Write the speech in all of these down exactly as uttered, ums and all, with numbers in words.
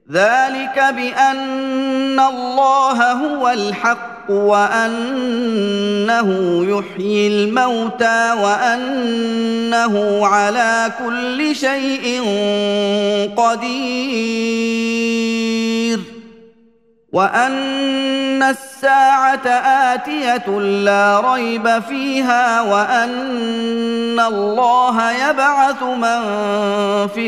ذلك بأن الله هو الحق وأنه يحيي الموتى وأنه على كل شيء قدير وأن الساعة آتية لا ريب فيها وأن الله يبعث من في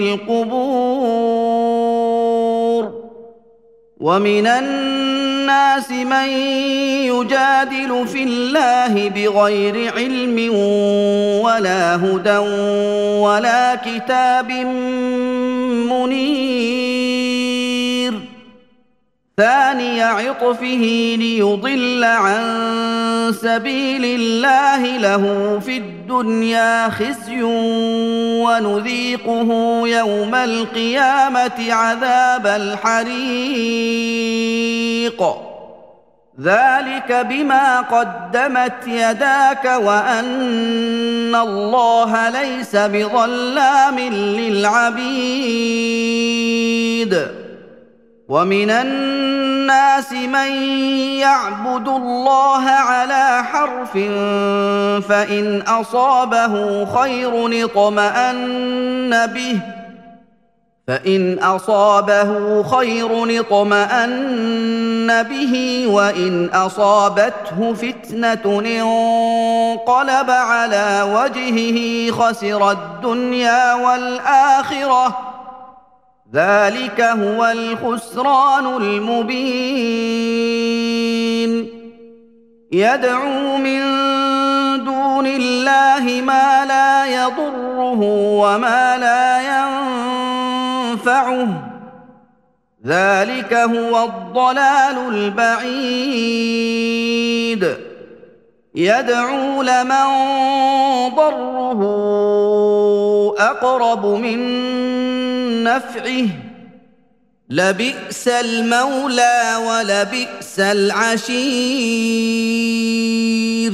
القبور ومن الناس من يجادل في الله بغير علم ولا هدى ولا كتاب منير ثاني عطفه ليضل عن سبيل الله له في الدنيا خزي ونذيقه يوم القيامة عذاب الحريق ذلك بما قدمت يداك وأن الله ليس بظلام للعبيد ومن الناس من يعبد الله على حرف فإن أصابه خير اطمأن به فإن أصابه خير اطمأن به وإن أصابته فتنة انقلب على وجهه خسر الدنيا والآخرة ذلك هو الخسران المبين يدعو من دون الله ما لا يضره وما لا ينفعه ذلك هو الضلال البعيد يدعو لمن ضره أقرب من نفعه لبئس المولى ولبئس العشير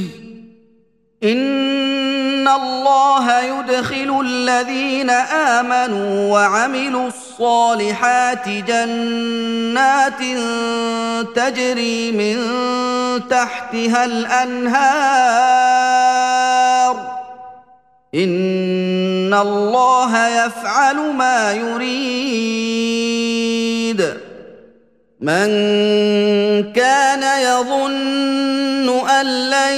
إن الله يدخل الذين آمنوا وعملوا الصالحات جنات تجري من تحتها الأنهار إن الله يفعل ما يريد من كان يظن أن لن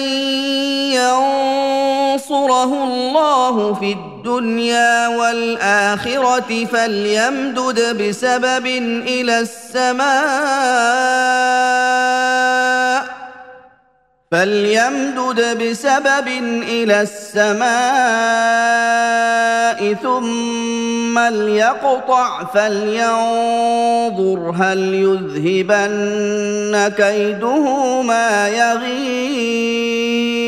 ينصره الله في الدنيا والآخرة فليمدد بسبب إلى السماء فليمدد بسبب إلى السماء ثم ليقطع فلينظر هل يذهبن كيده ما يغيظ